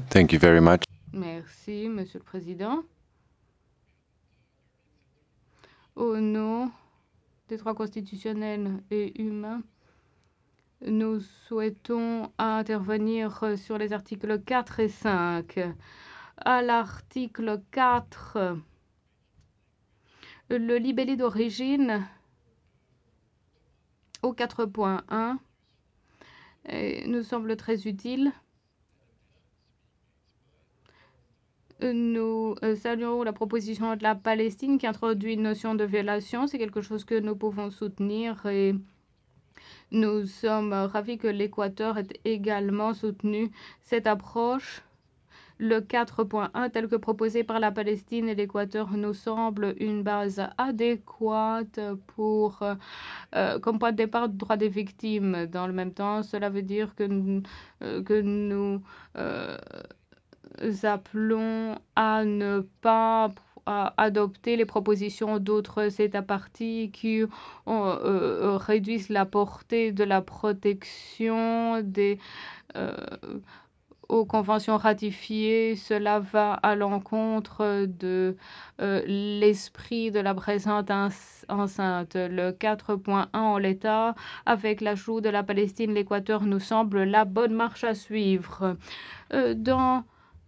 Thank you very much. Merci, Monsieur le Président. Au nom des droits constitutionnels et humains, nous souhaitons intervenir sur les articles 4 et 5. À l'article 4, le libellé d'origine au 4.1 nous semble très utile. Nous saluons la proposition de la Palestine qui introduit une notion de violation. C'est quelque chose que nous pouvons soutenir et nous sommes ravis que l'Équateur ait également soutenu cette approche. Le 4.1 tel que proposé par la Palestine et l'Équateur nous semble une base adéquate pour, comme point de départ, du droit des victimes. Dans le même temps, cela veut dire que nous appelons à ne pas adopter les propositions d'autres États parties qui réduisent la portée de la protection des aux conventions ratifiées. Cela va à l'encontre de l'esprit de la présente enceinte. Le 4.1 en l'état, avec l'ajout de la Palestine, l'Équateur nous semble la bonne marche à suivre. Dans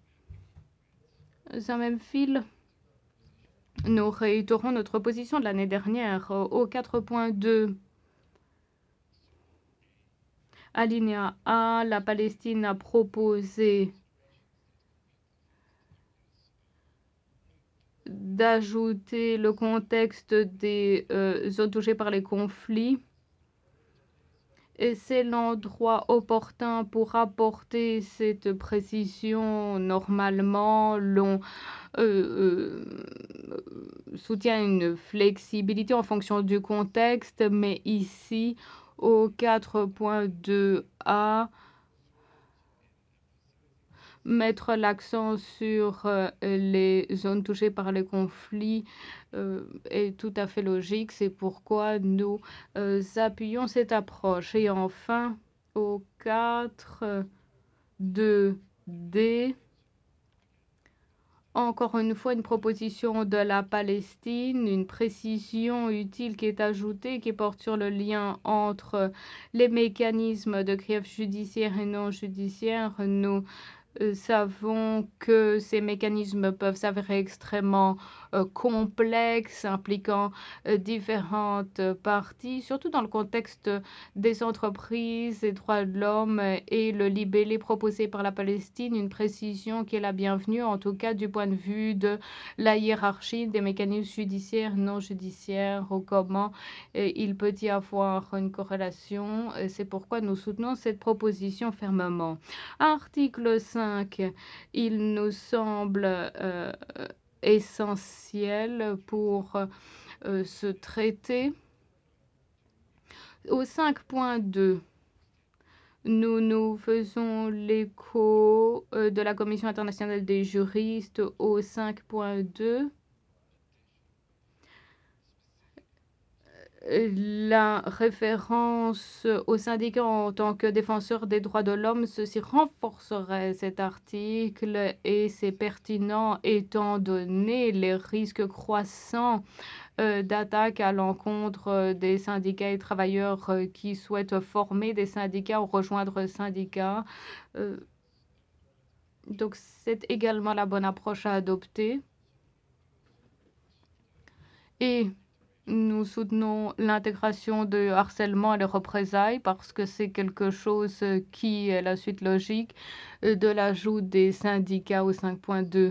un même fil, nous réitérons notre position de l'année dernière au 4.2. Alinéa A, la Palestine a proposé d'ajouter le contexte des zones touchées par les conflits. Et c'est l'endroit opportun pour apporter cette précision. Normalement, l'on soutient une flexibilité en fonction du contexte, mais ici, au 4.2a, mettre l'accent sur les zones touchées par les conflits est tout à fait logique. C'est pourquoi nous appuyons cette approche. Et enfin, au 4.2d, encore une fois, une proposition de la Palestine, une précision utile qui est ajoutée, qui porte sur le lien entre les mécanismes de grief judiciaire et non judiciaire. Nous savons que ces mécanismes peuvent s'avérer extrêmement complexes, impliquant différentes parties, surtout dans le contexte des entreprises, des droits de l'homme et le libellé proposé par la Palestine, une précision qui est la bienvenue, en tout cas du point de vue de la hiérarchie des mécanismes judiciaires, non judiciaires, ou comment il peut y avoir une corrélation. C'est pourquoi nous soutenons cette proposition fermement. Article 5, il nous semble essentiel pour ce traité. Au 5.2, nous faisons l'écho de la Commission internationale des juristes au 5.2. La référence aux syndicats en tant que défenseurs des droits de l'homme, ceci renforcerait cet article et c'est pertinent étant donné les risques croissants d'attaque à l'encontre des syndicats et travailleurs qui souhaitent former des syndicats ou rejoindre syndicats. Donc c'est également la bonne approche à adopter. Et nous soutenons l'intégration de harcèlement et les représailles parce que c'est quelque chose qui est la suite logique de l'ajout des syndicats au 5.2.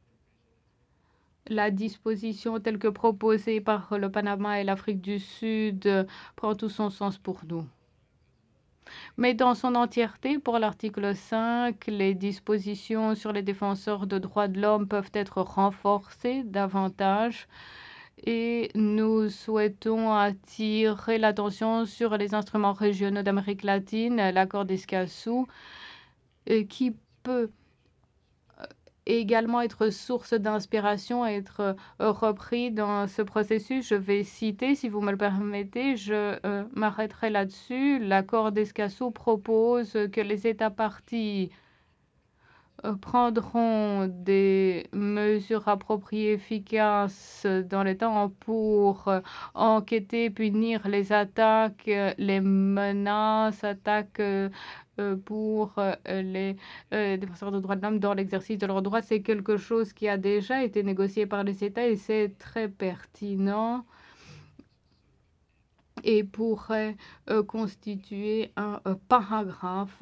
La disposition telle que proposée par le Panama et l'Afrique du Sud prend tout son sens pour nous. Mais dans son entièreté, pour l'article 5, les dispositions sur les défenseurs de droits de l'homme peuvent être renforcées davantage et nous souhaitons attirer l'attention sur les instruments régionaux d'Amérique latine, l'accord d'Escazú, qui peut également être source d'inspiration, être repris dans ce processus. Je vais citer, si vous me le permettez, je m'arrêterai là-dessus. L'accord d'Escazú propose que les États parties prendront des mesures appropriées, efficaces dans les temps pour enquêter, punir les attaques, les menaces, attaques pour les défenseurs des droits de l'homme dans l'exercice de leurs droits. C'est quelque chose qui a déjà été négocié par les États et c'est très pertinent et pourrait constituer un paragraphe